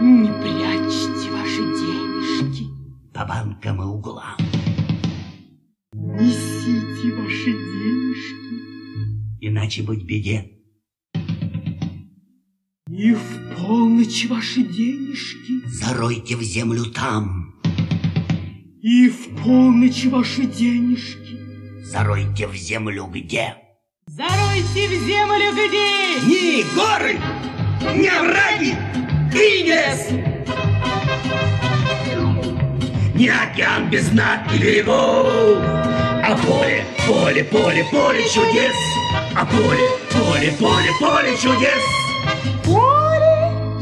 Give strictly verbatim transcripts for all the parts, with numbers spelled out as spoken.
Не прячьте ваши денежки по банкам и углам. Несите ваши денежки, иначе быть беде. И в полночь ваши денежки заройте в землю там. И в полночь ваши денежки заройте в землю где? Заройте в землю где? Ни горы, ни овраги и не лес, ни океан без дна и берегов, а поле, поле, поле, поле чудес, а поле, поле, поле, поле чудес. Поле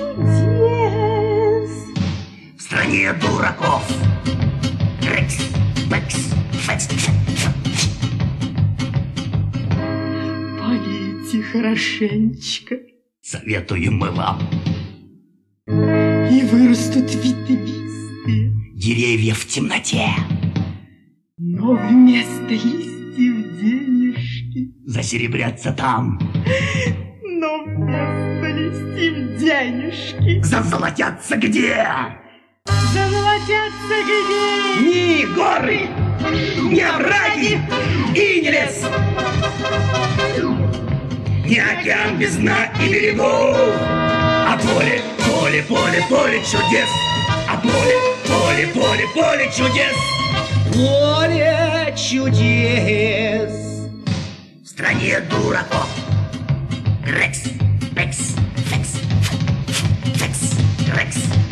чудес в стране дураков. Рекс, бэкс, фэкс. Полейте хорошенечко, советуем мы вам. И вырастут ветвистые деревья в темноте, но вместо листьев денежки засеребрятся там. Но вместо листьев денежки зазолотятся где? Зазолотятся где? Ни горы, ни овраги и не лес, ни океан без дна и берегов, а поле, поле, поле, поле чудес, а поле, поле, поле, поле чудес. Поле чудес в стране дураков. Рекс, бэкс, фэкс, фэкс, рекс.